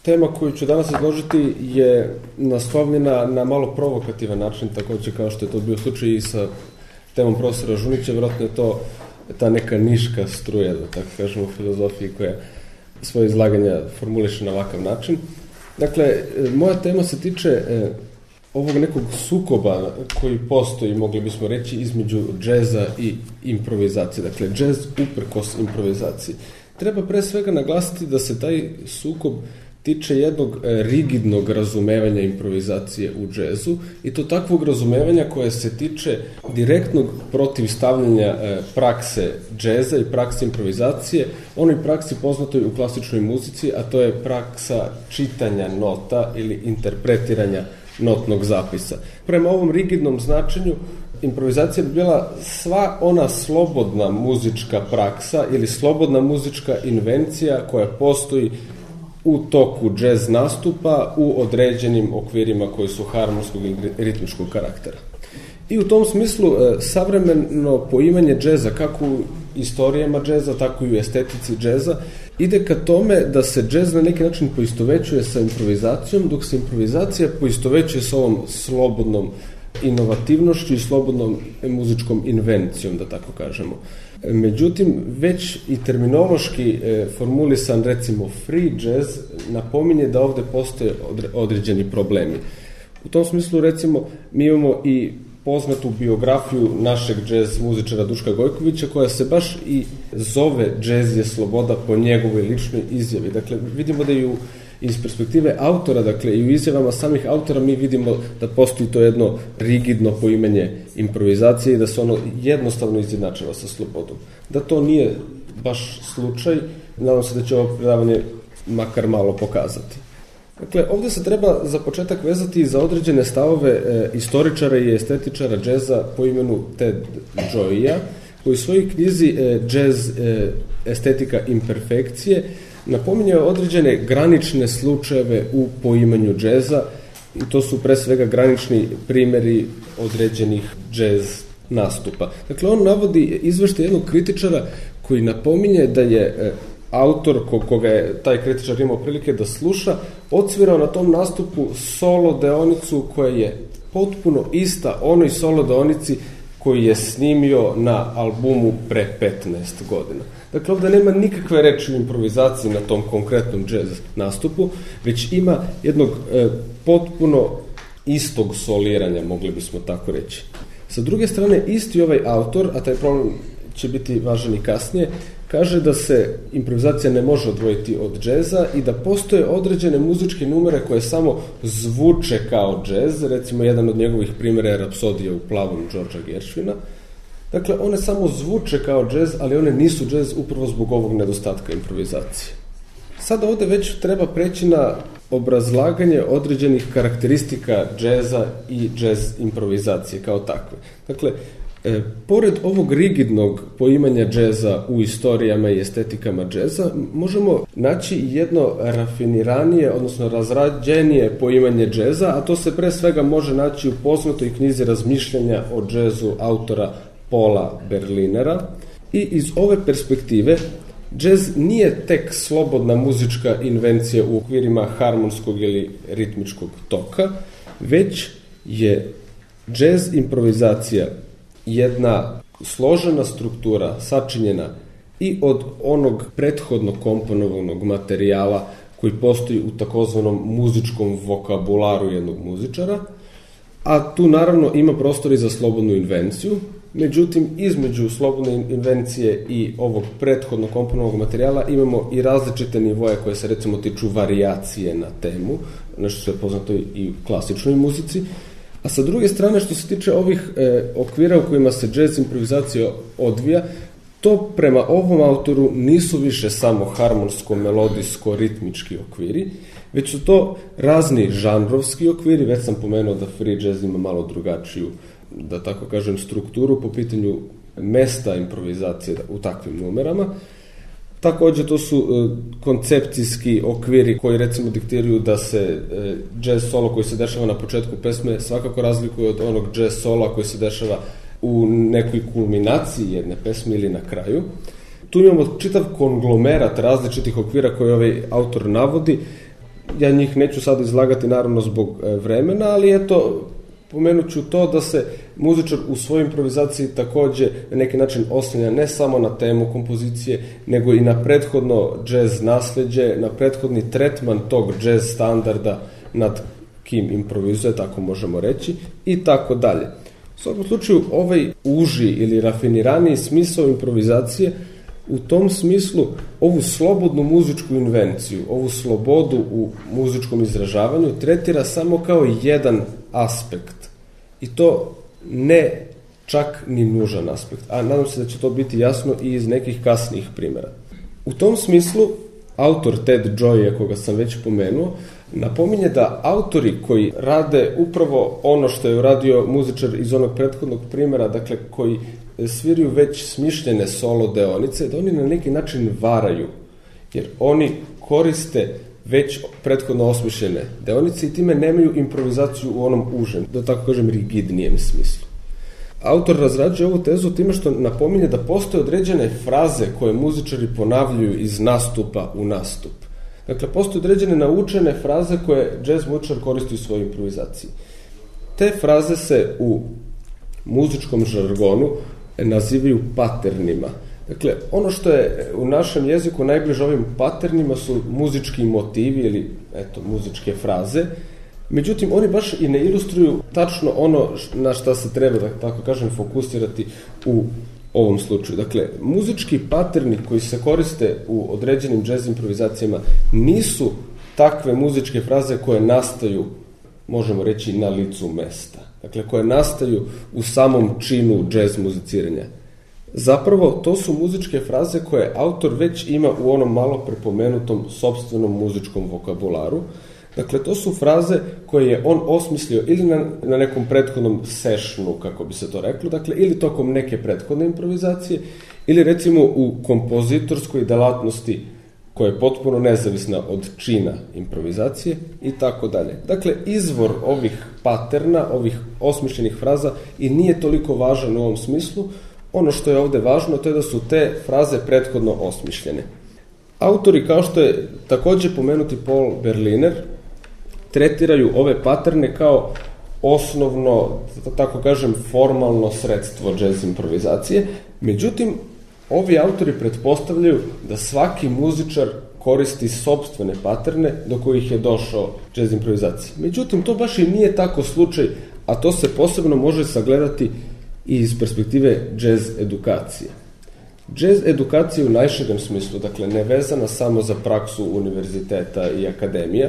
Tema koju ću danas izložiti je naslovljena na malo provokativan način, također kao što je to bio slučaj i sa temom profesora Žunića. Vjerojatno je to ta neka niška struja, da tako kažemo, u filozofiji koja svoje izlaganja formuliše na ovakav način. Dakle, moja tema se tiče ovog nekog sukoba koji postoji, mogli bismo reći, između džeza i improvizacije. Dakle, džez uprkos improvizaciji. Treba pre svega naglasiti da se taj sukob tiče jednog rigidnog razumevanja improvizacije u džezu i to takvog razumevanja koje se tiče direktnog protivstavljanja prakse džeza i prakse improvizacije, onoj praksi poznatoj u klasičnoj muzici, a to je praksa čitanja nota ili interpretiranja notnog zapisa. Prema ovom rigidnom značenju, improvizacija bi bila sva ona slobodna muzička praksa ili slobodna muzička invencija koja postoji u toku džez nastupa u određenim okvirima koji su harmonskog i ritmičkog karaktera. I u tom smislu savremeno poimanje džeza, kako u istorijama džeza, tako i u estetici džeza, ide ka tome da se džez na neki način poistovećuje sa improvizacijom, dok se improvizacija poistovećuje sa ovom slobodnom inovativnošću i slobodnom muzičkom invencijom, da tako kažemo. Međutim, već i terminološki formulisan, recimo, free jazz napominje da ovdje postoje određeni problemi. U tom smislu, recimo, mi imamo i poznatu biografiju našeg džez muzičara Duška Gojkovića, koja se baš i zove Džez je sloboda po njegovoj ličnoj izjavi. Dakle, vidimo da i iz perspektive autora, dakle i u izjavama samih autora, mi vidimo da postoji to jedno rigidno poimanje improvizacije i da se ono jednostavno izjednačava sa slobodom. Da to nije baš slučaj, nadam se da će ovo predavanje makar malo pokazati. Dakle, ovdje se treba za početak vezati za određene stavove istoričara i estetičara džeza po imenu Ted Gioia, koji u svojoj knjizi Džez estetika imperfekcije napominjao određene granične slučajeve u poimanju džeza i to su pre svega granični primjeri određenih džez nastupa. Dakle, on navodi izveštaj jednog kritičara koji napominje da je autor koga je taj kritičar imao prilike da sluša, odsvirao na tom nastupu solo deonicu koja je potpuno ista onoj solo deonici koji je snimio na albumu pre 15 godina. Dakle, ovdje nema nikakve reči o improvizaciji na tom konkretnom džez nastupu, već ima jednog potpuno istog soliranja, mogli bismo tako reći. Sa druge strane, isti ovaj autor, a taj problem će biti važan i kasnije, kaže da se improvizacija ne može odvojiti od džeza i da postoje određene muzičke numere koje samo zvuče kao džez. Recimo, jedan od njegovih primjera je Rapsodija u plavom Georgea Gershwina. Dakle, one samo zvuče kao džez, ali one nisu džez upravo zbog ovog nedostatka improvizacije. Sada ovdje već treba preći na obrazlaganje određenih karakteristika džeza i džez improvizacije kao takve. Dakle, pored ovog rigidnog poimanja džeza u istorijama i estetikama džeza, možemo naći jedno rafiniranije, odnosno razrađenije poimanje džeza, a to se pre svega može naći u poznatoj knjizi razmišljanja o džezu autora Paula Berlinera. I iz ove perspektive džez nije tek slobodna muzička invencija u okvirima harmonskog ili ritmičkog toka, već je džez improvizacija jedna složena struktura sačinjena i od onog prethodno komponovanog materijala koji postoji u takozvanom muzičkom vokabularu jednog muzičara, a tu naravno ima prostor i za slobodnu invenciju. Međutim, između slobodne invencije i ovog prethodno komponovanog materijala imamo i različite nivoje koje se recimo tiču varijacije na temu, nešto što je poznato i u klasičnoj muzici. A sa druge strane, što se tiče ovih okvira u kojima se džez improvizacija odvija, to prema ovom autoru nisu više samo harmonsko-melodijsko-ritmički okviri, već su to razni žanrovski okviri. Već sam pomenuo da free jazz ima malo drugačiju, da tako kažem, strukturu po pitanju mesta improvizacije u takvim numerama. Također, to su koncepcijski okviri koji recimo diktiraju da se jazz solo koji se dešava na početku pesme svakako razlikuje od onog jazz sola koji se dešava u nekoj kulminaciji jedne pesme ili na kraju. Tu imamo čitav konglomerat različitih okvira koje ovaj autor navodi. Ja njih neću sad izlagati naravno zbog vremena, ali eto, pomenut ću to da se muzičar u svojoj improvizaciji također na neki način oslanja ne samo na temu kompozicije, nego i na prethodno džez nasljeđe, na prethodni tretman tog džez standarda nad kim improvizuje, tako možemo reći, i tako dalje. U svakom slučaju, ovaj uži ili rafiniraniji smisao improvizacije u tom smislu ovu slobodnu muzičku invenciju, ovu slobodu u muzičkom izražavanju tretira samo kao jedan aspekt. I to ne čak ni nužan aspekt. A nadam se da će to biti jasno i iz nekih kasnijih primjera. U tom smislu, autor Ted Gioia, koga sam već pomenuo, napominje da autori koji rade upravo ono što je uradio muzičar iz onog prethodnog primjera, dakle koji sviraju već smišljene solo deonice, da oni na neki način varaju, jer oni koriste već prethodno osmišljene deonice i time nemaju improvizaciju u onom užem, da tako kažem rigidnijem smislu. Autor razrađuje ovu tezu time što napominje da postoje određene fraze koje muzičari ponavljaju iz nastupa u nastup. Dakle, postoje određene naučene fraze koje jazz muzičar koristi u svojoj improvizaciji. Te fraze se u muzičkom žargonu nazivaju paternima. Dakle, ono što je u našem jeziku najbliže ovim paternima su muzički motivi ili muzičke fraze. Međutim, oni baš i ne ilustruju tačno ono na šta se treba, da tako kažem, fokusirati u ovom slučaju. Dakle, muzički paterni koji se koriste u određenim jazz improvizacijama nisu takve muzičke fraze koje nastaju, možemo reći, na licu mesta. Dakle, koje nastaju u samom činu jazz muziciranja. Zapravo, to su muzičke fraze koje autor već ima u onom malo prepomenutom sopstvenom muzičkom vokabularu. Dakle, to su fraze koje je on osmislio ili na nekom prethodnom sessionu, kako bi se to reklo, dakle, ili tokom neke prethodne improvizacije, ili recimo u kompozitorskoj delatnosti koja je potpuno nezavisna od čina improvizacije i tako dalje. Dakle, izvor ovih paterna, ovih osmišljenih fraza i nije toliko važan u ovom smislu. Ono što je ovdje važno, to je da su te fraze prethodno osmišljene. Autori, kao što je također pomenuti Paul Berliner, tretiraju ove paterne kao osnovno, tako kažem, formalno sredstvo jazz improvizacije. Međutim, ovi autori pretpostavljaju da svaki muzičar koristi sopstvene paterne do kojih je došao jazz improvizacije. Međutim, to baš i nije tako slučaj, a to se posebno može sagledati i iz perspektive jazz edukacije. Jazz edukacija u najširem smislu, dakle ne vezana samo za praksu univerziteta i akademija,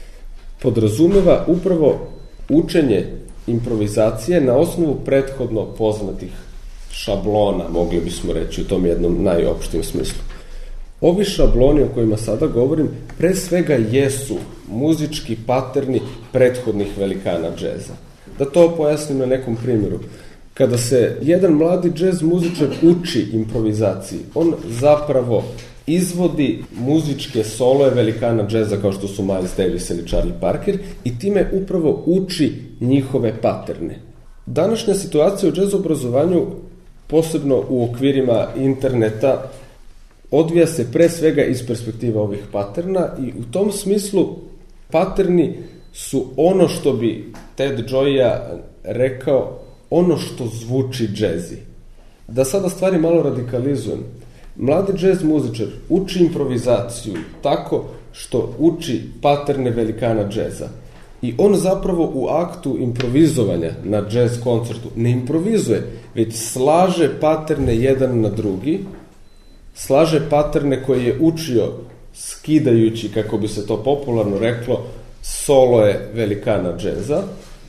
podrazumeva upravo učenje improvizacije na osnovu prethodno poznatih šablona, mogli bismo reći u tom jednom najopštijem smislu. Ovi šabloni o kojima sada govorim pre svega jesu muzički paterni prethodnih velikana džeza. Da to pojasnim na nekom primjeru. Kada se jedan mladi džez muzičar uči improvizaciji, on zapravo izvodi muzičke soloje velikana džeza kao što su Miles Davis ili Charlie Parker i time upravo uči njihove paterne. Današnja situacija u džez obrazovanju, posebno u okvirima interneta, odvija se pre svega iz perspektive ovih paterna i u tom smislu paterni su ono što bi Ted Gioia rekao ono što zvuči džezi. Da sada stvari malo radikalizujem. Mladi džez muzičar uči improvizaciju tako što uči paterne velikana džeza. I on zapravo u aktu improvizovanja na džez koncertu ne improvizuje, već slaže paterne jedan na drugi, slaže paterne koje je učio skidajući, kako bi se to popularno reklo, soloje velikana džeza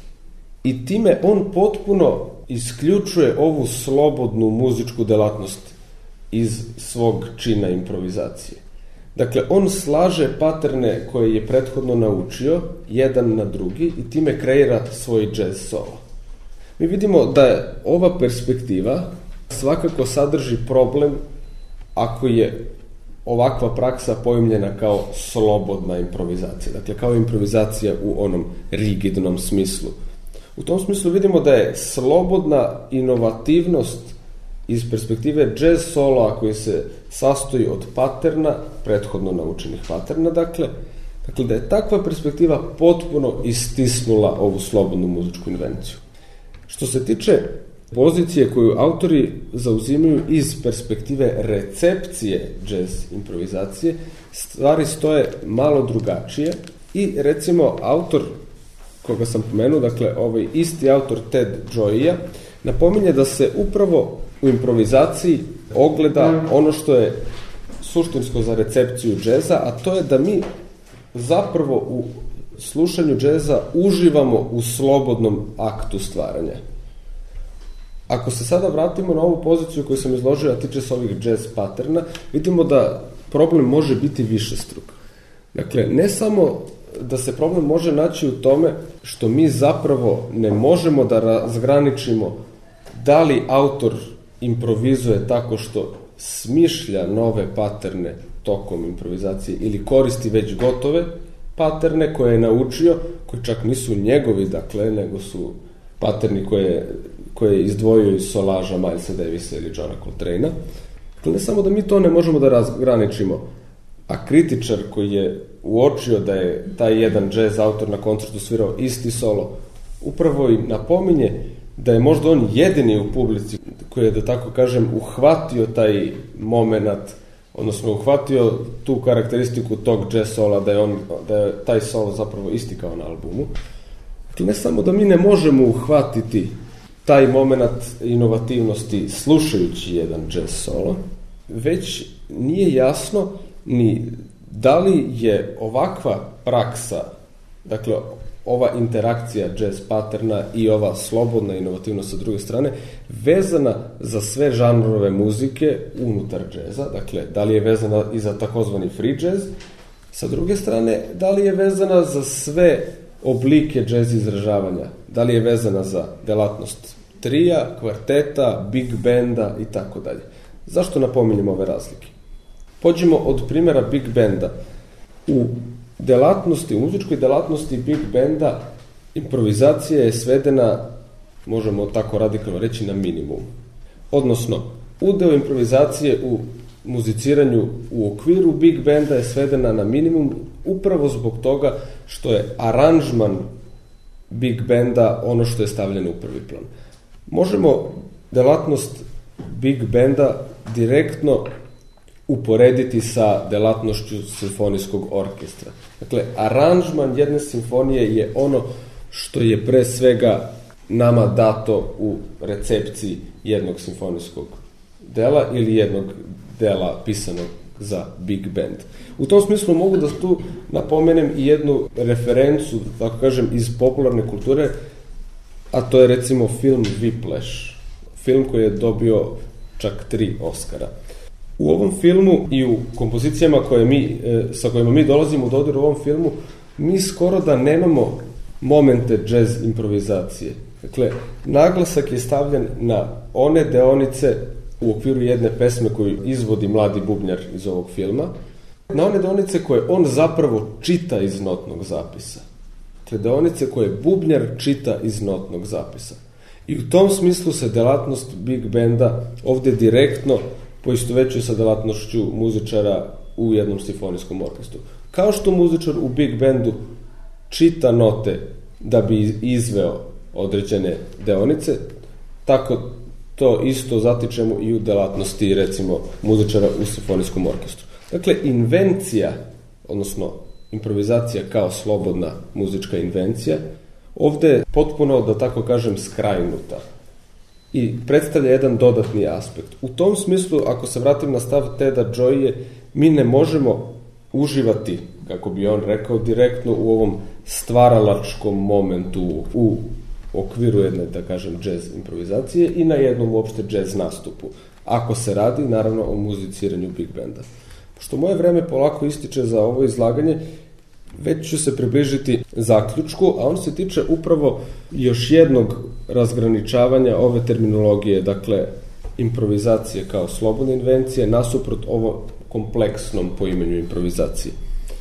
i time on potpuno isključuje ovu slobodnu muzičku delatnost iz svog čina improvizacije. Dakle, on slaže paterne koje je prethodno naučio jedan na drugi i time kreira svoj jazz solo. Mi vidimo da ova perspektiva svakako sadrži problem ako je ovakva praksa pojmljena kao slobodna improvizacija, dakle kao improvizacija u onom rigidnom smislu. U tom smislu vidimo da je slobodna inovativnost iz perspektive jazz soloa koji se sastoji od paterna, prethodno naučenih paterna, dakle, Dakle, da je takva perspektiva potpuno istisnula ovu slobodnu muzičku invenciju. Što se tiče pozicije koju autori zauzimaju iz perspektive recepcije jazz improvizacije, stvari stoje malo drugačije i recimo autor koga sam pomenuo, dakle ovaj isti autor Ted Gioia, napominje da se upravo u improvizaciji ogleda ono što je suštinsko za recepciju džeza, a to je da mi zapravo u slušanju džeza uživamo u slobodnom aktu stvaranja. Ako se sada vratimo na ovu poziciju koju sam izložio, a tiče se ovih jazz patterna, vidimo da problem može biti višestruk. Dakle, ne samo da se problem može naći u tome što mi zapravo ne možemo da razgraničimo da li autor improvizuje tako što smišlja nove paterne tokom improvizacije ili koristi već gotove paterne koje je naučio, koji čak nisu njegovi, dakle, nego su paterni koje je izdvojio iz solaža Milesa Davisa ili Johna Coltrane'a. Dakle, ne samo da mi to ne možemo da razgraničimo, a kritičar koji je uočio da je taj jedan jazz autor na koncertu svirao isti solo, upravo im napominje da je možda on jedini u publici koji je, da tako kažem, uhvatio taj moment, odnosno uhvatio tu karakteristiku tog jazz sola, da je taj solo zapravo isti kao na albumu. Dakle, ne samo da mi ne možemo uhvatiti taj moment inovativnosti slušajući jedan jazz solo, već nije jasno ni da li je ovakva praksa, dakle ova interakcija jazz patterna i ova slobodna inovativnost sa druge strane, vezana za sve žanrove muzike unutar džeza, dakle da li je vezana i za takozvani free jazz, sa druge strane da li je vezana za sve oblike jazz izražavanja, da li je vezana za delatnost trija, kvarteta, big benda i tako dalje. Zašto napominjem ove razlike? Pođimo od primjera big benda. U muzičkoj delatnosti big benda improvizacija je svedena, možemo tako radikalno reći, na minimum. Odnosno, udeo improvizacije u muziciranju u okviru big benda je svedena na minimum upravo zbog toga što je aranžman big benda ono što je stavljeno u prvi plan. Možemo delatnost big benda direktno uporediti sa delatnošću simfonijskog orkestra. Dakle, aranžman jedne simfonije je ono što je pre svega nama dato u recepciji jednog simfonijskog dela ili jednog dela pisanog za big band. U tom smislu mogu da tu napomenem i jednu referencu, tako kažem, iz popularne kulture, a to je recimo film Whiplash, film koji je dobio čak 3 Oscara. U ovom filmu i u kompozicijama sa kojima mi dolazimo u dodir u ovom filmu, mi skoro da nemamo momente jazz improvizacije. Dakle, naglasak je stavljen na one deonice u okviru jedne pesme koju izvodi mladi bubnjar iz ovog filma, na one deonice koje on zapravo čita iz notnog zapisa. Dakle, deonice koje bubnjar čita iz notnog zapisa. I u tom smislu se delatnost big benda ovde direktno poistovećuje sa delatnošću muzičara u jednom simfonijskom orkestru. Kao što muzičar u big bandu čita note da bi izveo određene deonice, tako to isto zatičemo i u delatnosti, recimo, muzičara u simfonijskom orkestru. Dakle, invencija, odnosno improvizacija kao slobodna muzička invencija, ovde je potpuno, da tako kažem, skrajnuta i predstavlja jedan dodatni aspekt. U tom smislu, ako se vratim na stav Teda Gioie, mi ne možemo uživati, kako bi on rekao, direktno u ovom stvaralačkom momentu u okviru jedne, da kažem, jazz improvizacije i na jednom uopšte jazz nastupu. Ako se radi, naravno, o muziciranju big banda. Pošto moje vreme polako ističe za ovo izlaganje, već ću se približiti zaključku, a on se tiče upravo još jednog razgraničavanja ove terminologije, dakle, improvizacije kao slobodna invencija, nasuprot ovo kompleksnom poimenju improvizacije.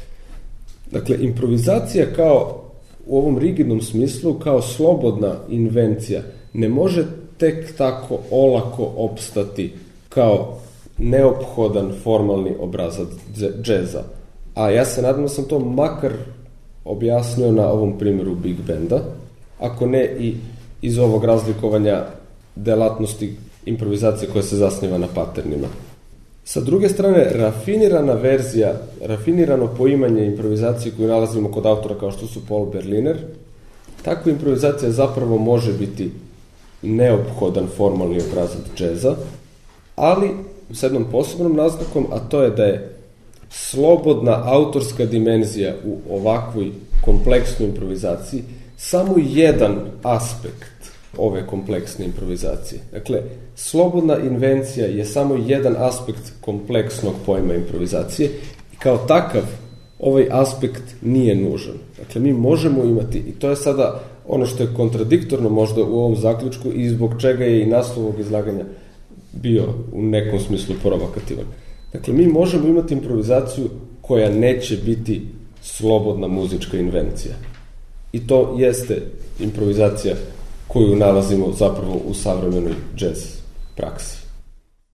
Dakle, improvizacija kao u ovom rigidnom smislu, kao slobodna invencija, ne može tek tako olako opstati kao neophodan formalni obrazac džeza. A ja se nadam da sam to makar objasnio na ovom primjeru Big Benda, ako ne i iz ovog razlikovanja delatnosti improvizacije koja se zasniva na paternima. Sa druge strane, rafinirana verzija, rafinirano poimanje improvizacije koju nalazimo kod autora kao što su Paul Berliner, takva improvizacija zapravo može biti neophodan formalni obrazac džeza, ali s jednom posebnom naznakom, a to je da je slobodna autorska dimenzija u ovakvoj kompleksnoj improvizaciji samo jedan aspekt ove kompleksne improvizacije. Dakle, slobodna invencija je samo jedan aspekt kompleksnog pojma improvizacije i kao takav ovaj aspekt nije nužan. Dakle, mi možemo imati, i to je sada ono što je kontradiktorno možda u ovom zaključku i zbog čega je i naslov ovog izlaganja bio u nekom smislu provokativan. Dakle, mi možemo imati improvizaciju koja neće biti slobodna muzička invencija. I to jeste improvizacija koju nalazimo zapravo u savremenoj jazz praksi.